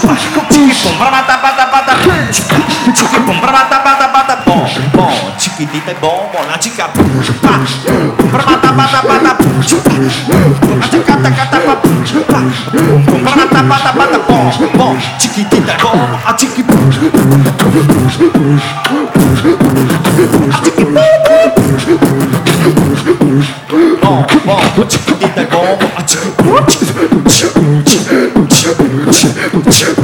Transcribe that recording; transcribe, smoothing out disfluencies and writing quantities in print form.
Chiquipum, bramata, bata, bata, chiquipum, bramata, bata, bata, bom, bom, chiquitita é bom, na chica, bramata, bata, bata, chicata, cata, bramata, bata, bata, bom, bom, chiquitita é bom, a chiquipum, bom, bom, chiquitita é bom, a chiquipum.